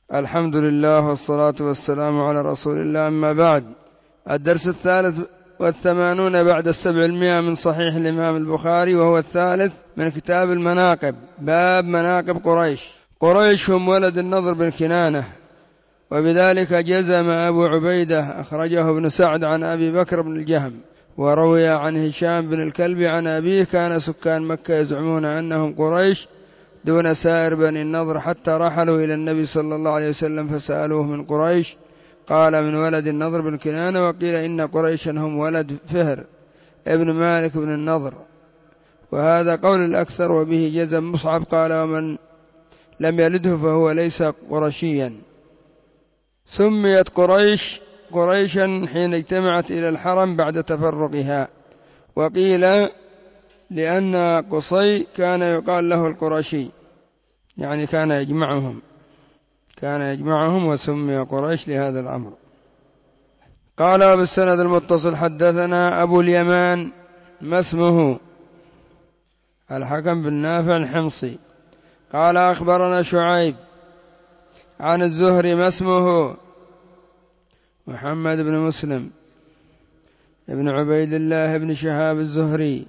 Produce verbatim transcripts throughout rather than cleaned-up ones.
الحمد لله والصلاة والسلام على رسول الله، أما بعد. الدرس الثالث والثمانون بعد السبعمائة من صحيح الإمام البخاري، وهو الثالث من كتاب المناقب. باب مناقب قريش. قريش هم ولد النضر بن كنانة، وبذلك جزم أبو عبيدة. أخرجه ابن سعد عن أبي بكر بن الجهم، وروي عن هشام بن الكلب عن أبيه: كان سكان مكة يزعمون أنهم قريش دون سائر بني النضر، حتى رحلوا إلى النبي صلى الله عليه وسلم فسألوه: من قريش؟ قال: من ولد النضر بن كنانة. وقيل إن قريشا هم ولد فهر ابن مالك بن النضر، وهذا قول الأكثر، وبه جزم مصعب. قال: ومن لم يلده فهو ليس قرشيا. سميت قريش قريشا حين اجتمعت إلى الحرم بعد تفرقها، وقيل لأن قصي كان يقال له القرشي، يعني كان يجمعهم كان يجمعهم وسمي قريش لهذا الأمر. قال بالسند المتصل: حدثنا أبو اليمان ما اسمه؟ الحكم بن نافع الحمصي. قال: أخبرنا شعيب عن الزهري ما اسمه؟ محمد بن مسلم ابن عبيد الله بن شهاب الزهري.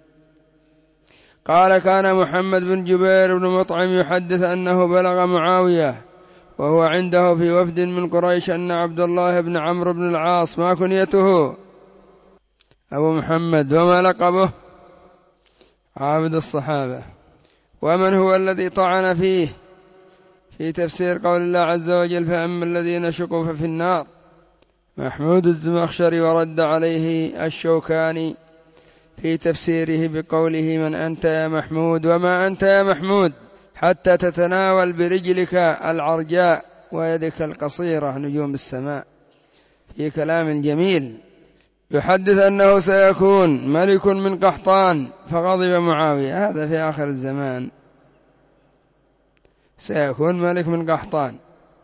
قال: كان محمد بن جبير بن مطعم يحدث أنه بلغ معاوية وهو عنده في وفد من قريش أن عبد الله بن عمرو بن العاص، ما كنيته؟ أبو محمد. وما لقبه؟ عابد الصحابة. ومن هو الذي طعن فيه في تفسير قول الله عز وجل: فأما الذين شقوا ففي النار؟ محمود الزمخشري. ورد عليه الشوكاني في تفسيره بقوله: من أنت يا محمود؟ وما أنت يا محمود حتى تتناول برجلك العرجاء ويدك القصيرة نجوم السماء. في كلام جميل. يحدث أنه سيكون ملك من قحطان، فغضب معاوية. هذا في آخر الزمان، سيكون ملك من قحطان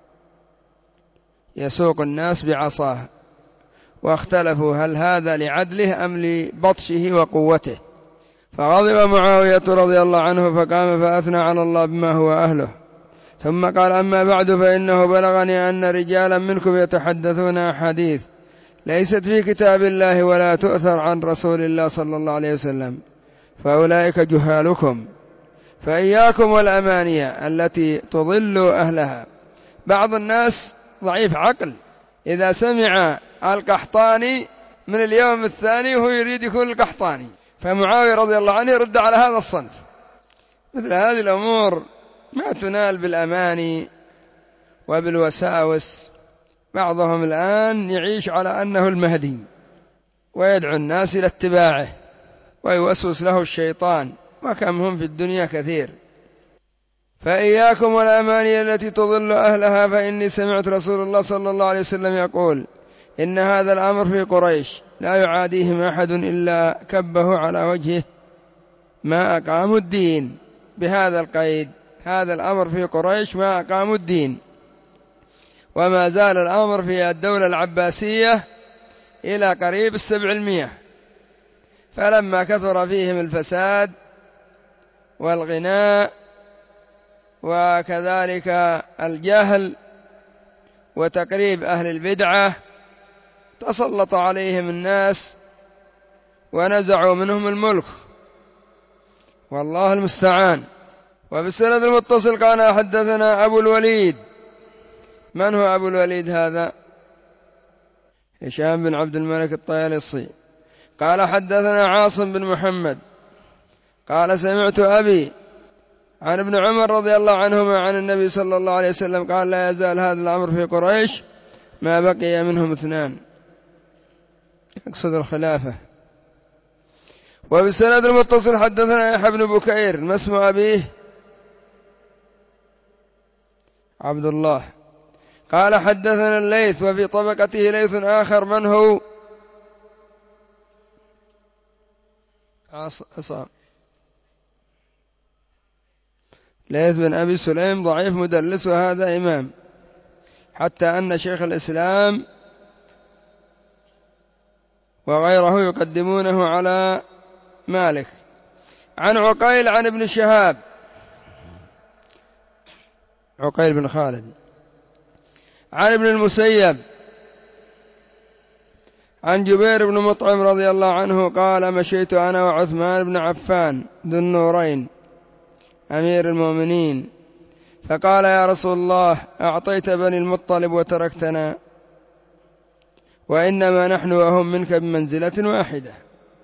يسوق الناس بعصاه، واختلفوا هل هذا لعدله أم لبطشه وقوته. فغضب معاوية رضي الله عنه، فقام فأثنى على الله بما هو أهله، ثم قال: أما بعد، فإنه بلغني أن رجالا منكم يتحدثون أحاديث ليست في كتاب الله ولا تؤثر عن رسول الله صلى الله عليه وسلم، فأولئك جهالكم، فإياكم والأمانية التي تضل أهلها. بعض الناس ضعيف عقل، إذا سمع القحطاني من اليوم الثاني وهو يريد يكون القحطاني. فمعاوية رضي الله عنه يرد على هذا الصنف. مثل هذه الأمور ما تنال بالأماني وبالوساوس. بعضهم الآن يعيش على أنه المهدي، ويدعو الناس إلى اتباعه، ويوسوس له الشيطان، وكم هم في الدنيا كثير. فإياكم والأماني التي تضل أهلها، فإني سمعت رسول الله صلى الله عليه وسلم يقول: إن هذا الأمر في قريش لا يعاديهم أحد إلا كبه على وجهه ما أقاموا الدين. بهذا القيد: هذا الأمر في قريش ما أقاموا الدين. وما زال الأمر في الدولة العباسية إلى قريب السبعمائة، فلما كثر فيهم الفساد والغناء وكذلك الجهل وتقريب أهل البدعة، تسلط عليهم الناس ونزعوا منهم الملك، والله المستعان. وبالسند المتصل قال: حدثنا أبو الوليد. من هو أبو الوليد هذا؟ هشام بن عبد الملك الطيالسي. قال: حدثنا عاصم بن محمد قال: سمعت أبي عن ابن عمر رضي الله عنهما عن النبي صلى الله عليه وسلم قال: لا يزال هذا الأمر في قريش ما بقي منهم اثنان، يقصد الخلافة. وبالسند المتصل حدثنا يحيى بن بكير. ما اسم أبيه؟ عبد الله. قال: حدثنا الليث. وفي طبقته ليث آخر. من هو؟ عصام. ليث بن أبي سليم ضعيف مدلس، وهذا إمام، حتى أن شيخ الإسلام وغيره يقدمونه على مالك. عن عقيل عن ابن شهاب، عقيل بن خالد عن ابن المسيب عن جبير بن مطعم رضي الله عنه قال مشيت أنا وعثمان بن عفان ذو النورين أمير المؤمنين فقال يا رسول الله أعطيت بني المطلب وتركتنا وإنما نحن وهم منك بمنزلة واحدة،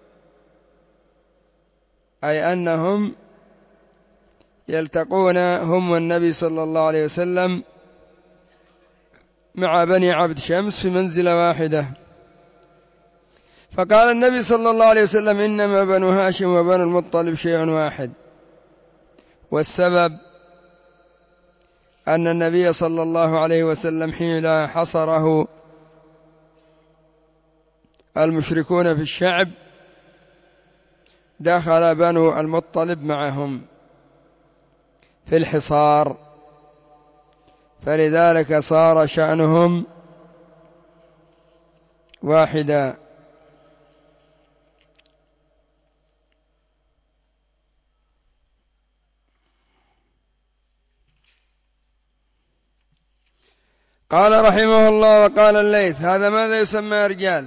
أي أنهم يلتقون هم والنبي صلى الله عليه وسلم مع بني عبد شمس في منزلة واحدة. فقال النبي صلى الله عليه وسلم إنما بنو هاشم وبنو المطلب شيء واحد، والسبب أن النبي صلى الله عليه وسلم حين حصره المشركون في الشعب دخل بنو المطلب معهم في الحصار، فلذلك صار شأنهم واحدا. قال رحمه الله وقال الليث هذا ماذا يسمى يا رجال؟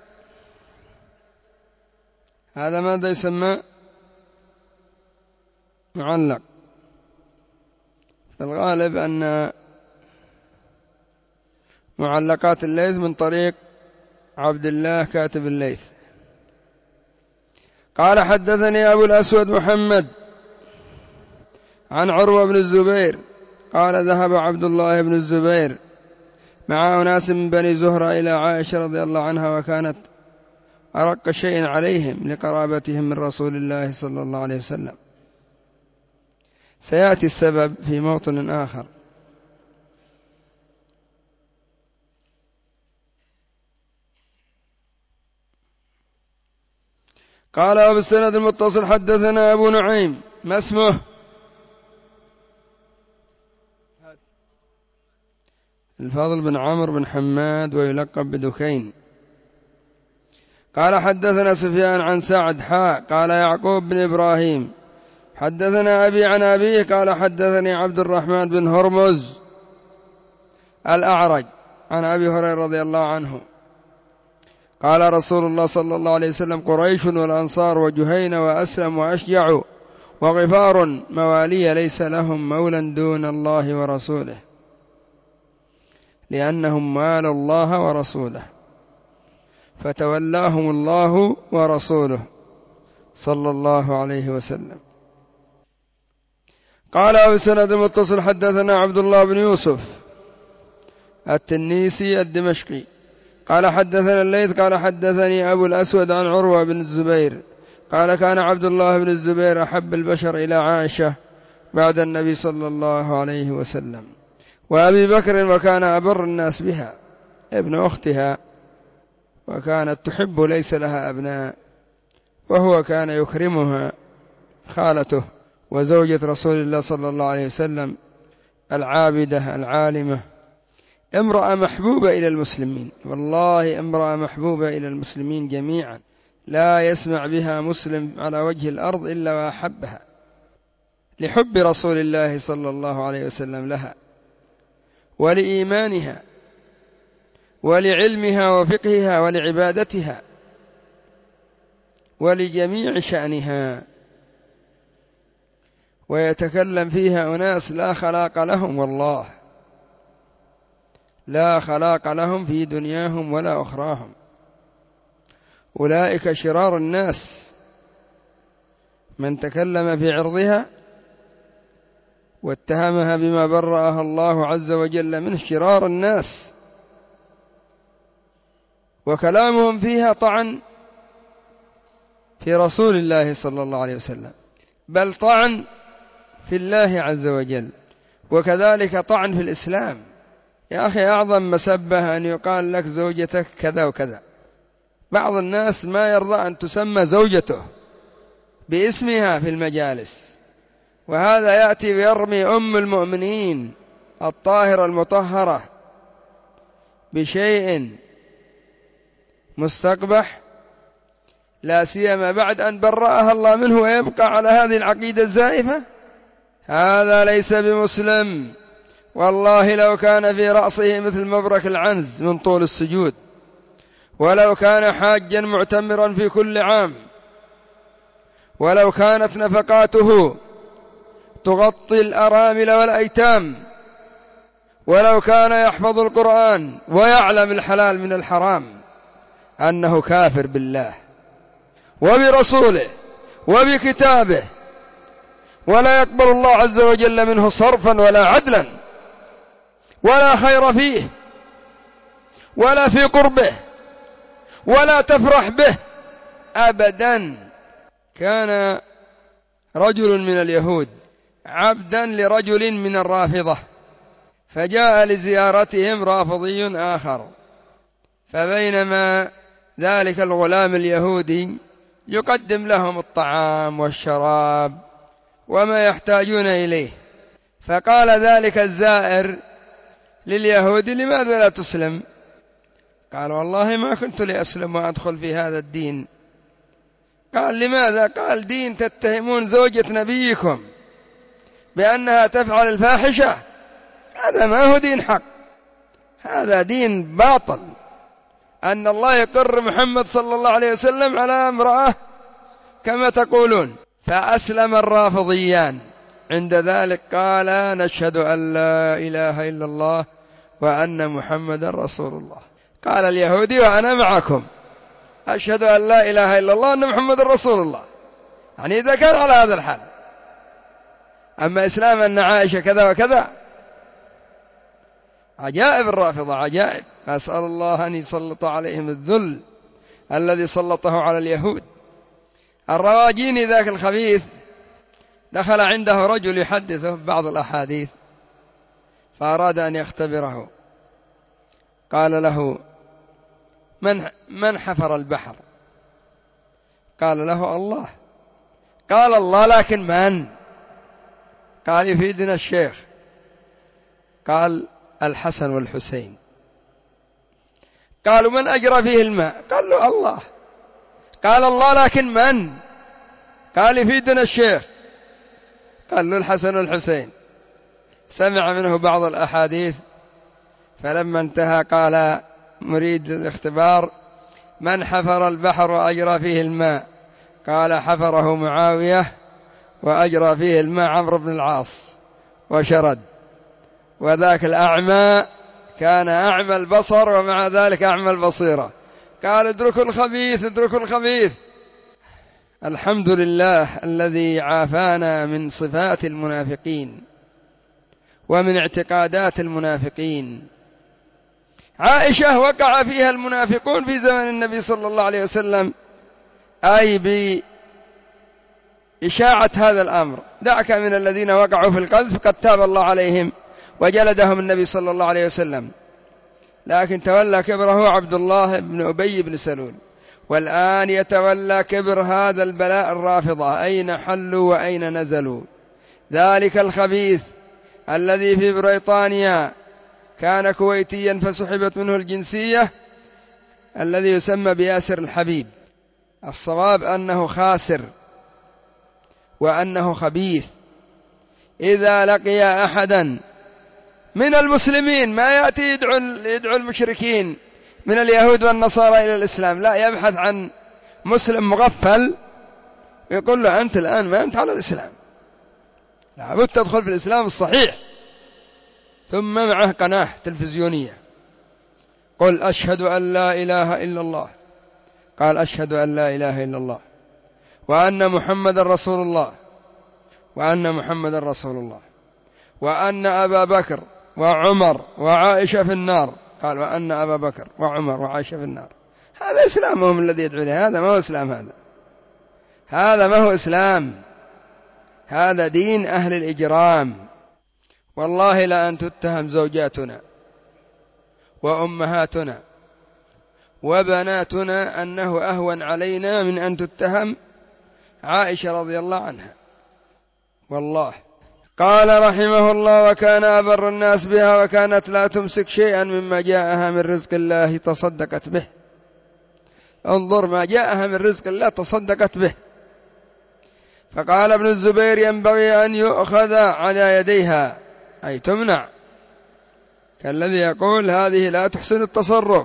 هذا ماذا يسمى؟ معلق. في الغالب أن معلقات الليث من طريق عبد الله كاتب الليث. قال حدثني أبو الأسود محمد عن عروة بن الزبير قال ذهب عبد الله بن الزبير مع أناس من بني زهرة إلى عائشة رضي الله عنها، وكانت أرق شيء عليهم لقرابتهم من رسول الله صلى الله عليه وسلم. سيأتي السبب في موطن آخر. قال وبالسند المتصل حدثنا أبو نعيم ما اسمه؟ الفضل بن عمرو بن حماد ويلقب بدكين. قال حدثنا سفيان عن سعد حاء قال يعقوب بن إبراهيم حدثنا أبي عن أبيه قال حدثني عبد الرحمن بن هرمز الأعرج عن أبي هريرة رضي الله عنه قال رسول الله صلى الله عليه وسلم قريش والأنصار وجهين وأسلم وأشجع وغفار موالي ليس لهم مولى دون الله ورسوله لأنهم مالوا الله ورسوله فتولاهم الله ورسوله صلى الله عليه وسلم. قال أبو سند المتصل حدثنا عبد الله بن يوسف التنيسي الدمشقي قال حدثنا الليث قال حدثني أبو الأسود عن عروة بن الزبير قال كان عبد الله بن الزبير أحب البشر إلى عائشة بعد النبي صلى الله عليه وسلم وأبي بكر وكان أبر الناس بها ابن أختها وكانت تحب ليس لها أبناء وهو كان يكرمها خالته وزوجة رسول الله صلى الله عليه وسلم العابدة العالمة امرأة محبوبة إلى المسلمين، والله امرأة محبوبة إلى المسلمين جميعا لا يسمع بها مسلم على وجه الأرض إلا وأحبها لحب رسول الله صلى الله عليه وسلم لها ولإيمانها ولعلمها وفقهها ولعبادتها ولجميع شأنها. ويتكلم فيها أناس لا خلاق لهم، والله لا خلاق لهم في دنياهم ولا أخراهم، أولئك شرار الناس. من تكلم في عرضها واتهمها بما برأها الله عز وجل منه شرار الناس، وكلامهم فيها طعن في رسول الله صلى الله عليه وسلم، بل طعن في الله عز وجل، وكذلك طعن في الإسلام. يا أخي أعظم مسبة أن يقال لك زوجتك كذا وكذا. بعض الناس ما يرضى أن تسمى زوجته باسمها في المجالس، وهذا يأتي ويرمي أم المؤمنين الطاهرة المطهرة بشيء مستقبح، لا سيما بعد أن برأها الله منه ويبقى على هذه العقيدة الزائفة. هذا ليس بمسلم، والله لو كان في رأسه مثل مبرك العنز من طول السجود، ولو كان حاجا معتمرا في كل عام، ولو كانت نفقاته تغطي الأرامل والأيتام، ولو كان يحفظ القرآن ويعلم الحلال من الحرام، أنه كافر بالله وبرسوله وبكتابه، ولا يقبل الله عز وجل منه صرفا ولا عدلا، ولا خير فيه ولا في قربه، ولا تفرح به أبدا. كان رجل من اليهود عبدا لرجل من الرافضة، فجاء لزيارتهم رافضي آخر، فبينما ذلك الغلام اليهودي يقدم لهم الطعام والشراب وما يحتاجون إليه، فقال ذلك الزائر لليهودي: لماذا لا تسلم؟ قال: والله ما كنت لأسلم وأدخل في هذا الدين. قال: لماذا؟ قال: دين تتهمون زوجة نبيكم بأنها تفعل الفاحشة، هذا ما هو دين حق، هذا دين باطل، أن الله يقر محمد صلى الله عليه وسلم على امرأة كما تقولون. فأسلم الرافضيان. عند ذلك قال: نشهد أن لا إله إلا الله وأن محمد رسول الله. قال اليهودي: وأنا معكم أشهد أن لا إله إلا الله وأن محمد رسول الله، يعني إذا كان على هذا الحال. أما إسلام أن عائشة كذا وكذا، عجائب الرافضة، عجائب. أسأل الله أن يسلط عليهم الذل الذي سلطه على اليهود. الرواجيني ذاك الخبيث دخل عنده رجل يحدثه بعض الأحاديث، فأراد أن يختبره. قال له: من من حفر البحر؟ قال له: الله. قال: الله، لكن من؟ قال: يفيدنا الشيخ. قال: الحسن والحسين. قالوا: من أجرى فيه الماء؟ قال له: الله. قال: الله، لكن من؟ قال: يفيدنا الشيخ. قال له: الحسن والحسين. سمع منه بعض الأحاديث، فلما انتهى قال مريد الاختبار: من حفر البحر وأجرى فيه الماء؟ قال: حفره معاوية وأجرى فيه الماء عمرو بن العاص وشرد، وذاك الأعمى كان أعمى البصر ومع ذلك أعمى البصيرة. قال: ادركوا الخبيث، ادركوا الخبيث. الحمد لله الذي عافانا من صفات المنافقين ومن اعتقادات المنافقين. عائشة وقع فيها المنافقون في زمن النبي صلى الله عليه وسلم، أي بإشاعة هذا الأمر. دعك من الذين وقعوا في القذف، قد تاب الله عليهم وجلدهم النبي صلى الله عليه وسلم، لكن تولى كبره عبد الله بن أبي بن سلول، والآن يتولى كبر هذا البلاء الرافضة. أين حلوا وأين نزلوا؟ ذلك الخبيث الذي في بريطانيا كان كويتيا فسحبت منه الجنسية، الذي يسمى بياسر الحبيب. الصواب أنه خاسر وأنه خبيث. إذا لقي أحدا من المسلمين ما يأتي يدعو, يدعو المشركين من اليهود والنصارى إلى الإسلام، لا، يبحث عن مسلم مغفل يقول له: أنت الآن ما أنت على الإسلام، لابد تدخل في الإسلام الصحيح. ثم معه قناة تلفزيونية: قل أشهد أن لا إله إلا الله. قال: أشهد أن لا إله إلا الله وأن محمد رسول الله، وأن محمد رسول الله، وأن أبا بكر وعمر وعائشة في النار. قال: وأن أبا بكر وعمر وعائشة في النار. هذا إسلامهم الذي يدعو له، هذا ما هو إسلام، هذا هذا ما هو إسلام، هذا دين أهل الإجرام. والله لأن تتهم زوجاتنا وأمهاتنا وبناتنا أنه أهون علينا من أن تتهم عائشة رضي الله عنها، والله. قال رحمه الله: وكان أبر الناس بها، وكانت لا تمسك شيئا مما جاءها من رزق الله تصدقت به. انظر ما جاءها من رزق الله تصدقت به. فقال ابن الزبير: ينبغي أن يؤخذ على يديها، أي تمنع كالذي يقول هذه لا تحسن التصرف،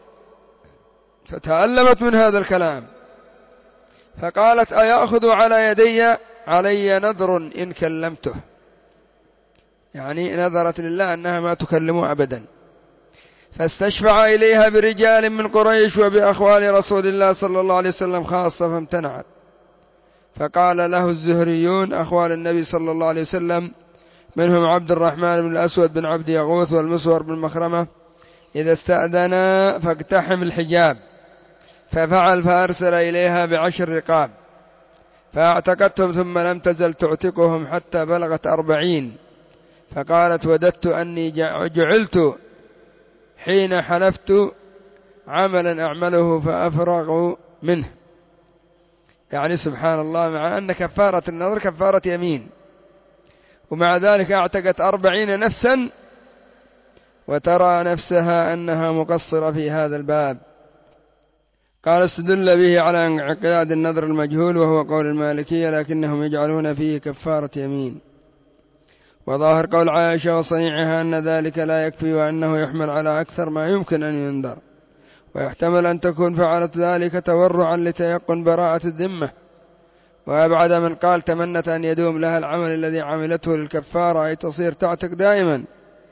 فتألمت من هذا الكلام فقالت أيأخذ على يدي علي نذر إن كلمته، يعني نذرت لله أنها ما تكلمه أبدا. فاستشفع إليها برجال من قريش وبأخوال رسول الله صلى الله عليه وسلم خاصة فامتنعت. فقال له الزهريون أخوال النبي صلى الله عليه وسلم منهم عبد الرحمن بن الأسود بن عبد يغوث والمسور بن مخرمة إذا استأذنا فاقتحم الحجاب، ففعل فأرسل إليها بعشر رقاب فاعتقتهم ثم لم تزل تعتقهم حتى بلغت أربعين. فقالت وددت أني جعلت حين حلفت عملا أعمله فأفرغ منه، يعني سبحان الله، مع أن كفارة النذر كفارة يمين، ومع ذلك اعتقت أربعين نفسا وترى نفسها أنها مقصرة في هذا الباب. قال استدل به على انعقاد النذر المجهول وهو قول المالكية، لكنهم يجعلون فيه كفارة يمين. وظاهر قول عائشة وصنيعها أن ذلك لا يكفي وأنه يحمل على أكثر ما يمكن أن ينذر، ويحتمل أن تكون فعلت ذلك تورعا لتيقن براءة الذمة. وأبعد من قال تمنت أن يدوم لها العمل الذي عملته للكفارة أي تصير تعتق دائما،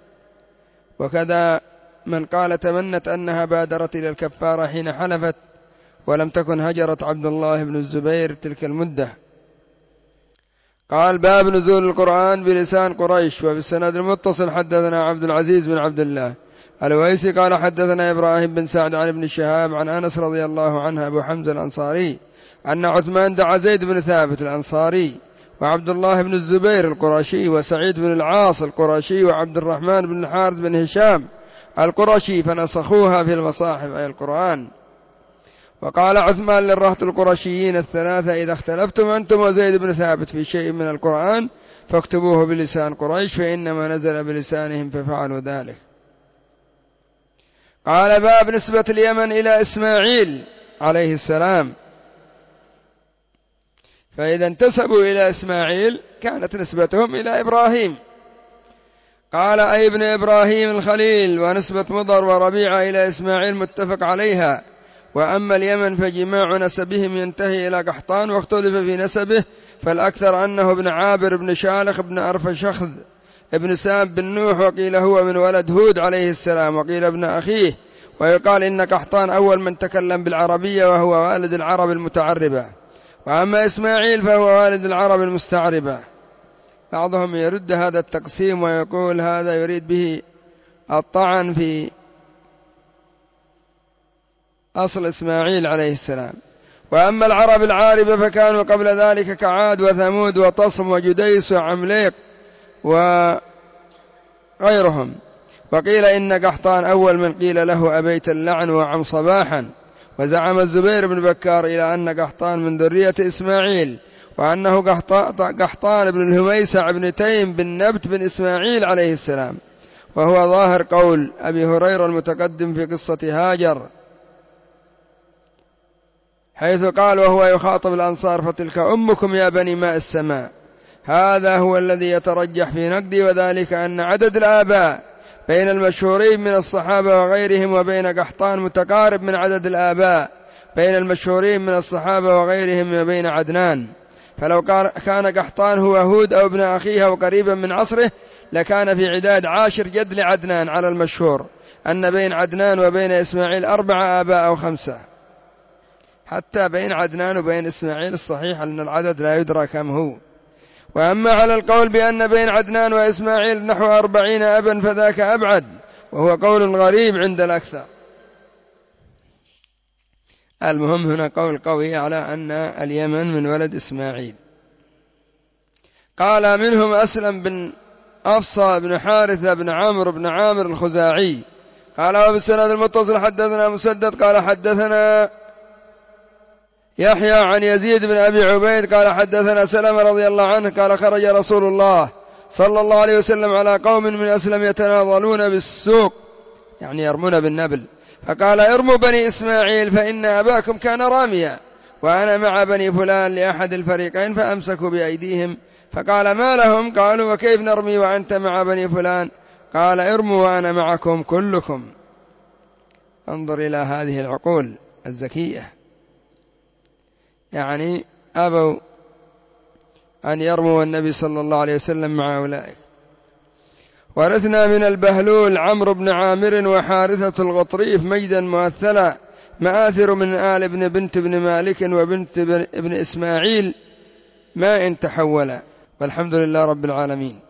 وكذا من قال تمنت أنها بادرت إلى الكفارة حين حلفت ولم تكن هجرت عبد الله بن الزبير تلك المدة. قال باب نزول القرآن بلسان قريش. وبالسند المتصل حدثنا عبد العزيز بن عبد الله الويسي قال حدثنا إبراهيم بن سعد عن ابن شهاب عن أنس رضي الله عنه أبو حمزة الأنصاري أن عثمان دعا زيد بن ثابت الأنصاري وعبد الله بن الزبير القرشي وسعيد بن العاص القرشي وعبد الرحمن بن الحارث بن هشام القرشي فنسخوها في المصاحف أي القرآن. وقال عثمان للرهط القرشيين الثلاثة إذا اختلفتم أنتم وزيد بن ثابت في شيء من القرآن فاكتبوه بلسان قريش فإنما نزل بلسانهم ففعلوا ذلك. قال باب نسبة اليمن إلى إسماعيل عليه السلام. فإذا انتسبوا إلى إسماعيل كانت نسبتهم إلى إبراهيم. قال أي ابن إبراهيم الخليل. ونسبة مضر وربيعة إلى إسماعيل متفق عليها. وأما اليمن فجماع نسبهم ينتهي إلى قحطان واختلف في نسبه، فالأكثر أنه ابن عابر بن شالخ بن أرفشخذ ابن سام بن نوح، وقيل هو من ولد هود عليه السلام، وقيل ابن أخيه. ويقال إن قحطان أول من تكلم بالعربية وهو والد العرب المتعربة، وأما إسماعيل فهو والد العرب المستعربة. بعضهم يرد هذا التقسيم ويقول هذا يريد به الطعن في أصل إسماعيل عليه السلام. وأما العرب العاربة فكانوا قبل ذلك كعاد وثمود وطصم وجديس وعمليق وغيرهم. وقيل إن قحطان أول من قيل له أبيت اللعن وعم صباحا. وزعم الزبير بن بكار إلى أن قحطان من ذرية إسماعيل، وأنه قحطان بن الهميسع بن تيم بن نبت بن إسماعيل عليه السلام، وهو ظاهر قول أبي هريرة المتقدم في قصة هاجر، حيث قال وهو يخاطب الأنصار فتلك أمكم يا بني ماء السماء. هذا هو الذي يترجح في نقدي، وذلك أن عدد الآباء بين المشهورين من الصحابة وغيرهم وبين قحطان متقارب من عدد الآباء بين المشهورين من الصحابة وغيرهم وبين عدنان. فلو كان قحطان هو هود أو ابن أخيه أو قريبا من عصره لكان في عداد عاشر جد لعدنان، على المشهور أن بين عدنان وبين إسماعيل أربعة آباء أو خمسة. حتى بين عدنان وبين إسماعيل الصحيح أن العدد لا يدرى كم هو. وأما على القول بأن بين عدنان وإسماعيل نحو أربعين أبا فذاك أبعد، وهو قول غريب عند الأكثر. المهم هنا قول قوي على أن اليمن من ولد إسماعيل. قال منهم أسلم بن أفصى بن حارثة بن عمرو بن عامر الخزاعي. قال وبالسند المتصل حدثنا مسدد قال حدثنا يحيى عن يزيد بن أبي عبيد قال حدثنا سلمة رضي الله عنه قال خرج رسول الله صلى الله عليه وسلم على قوم من أسلم يتناضلون بالسوق، يعني يرمون بالنبل، فقال ارموا بني إسماعيل فإن أباكم كان راميا وأنا مع بني فلان لأحد الفريقين، فأمسكوا بأيديهم. فقال ما لهم؟ قالوا وكيف نرمي وأنت مع بني فلان؟ قال ارموا وأنا معكم كلكم. انظر إلى هذه العقول الذكية، يعني أبوا أن يرموا النبي صلى الله عليه وسلم مع أولئك. ورثنا من البهلول عمرو بن عامر وحارثة الغطريف مجدا مؤثلا، مآثر من آل ابن بنت بن مالك وبنت ابن إسماعيل ما إن تحولا. والحمد لله رب العالمين.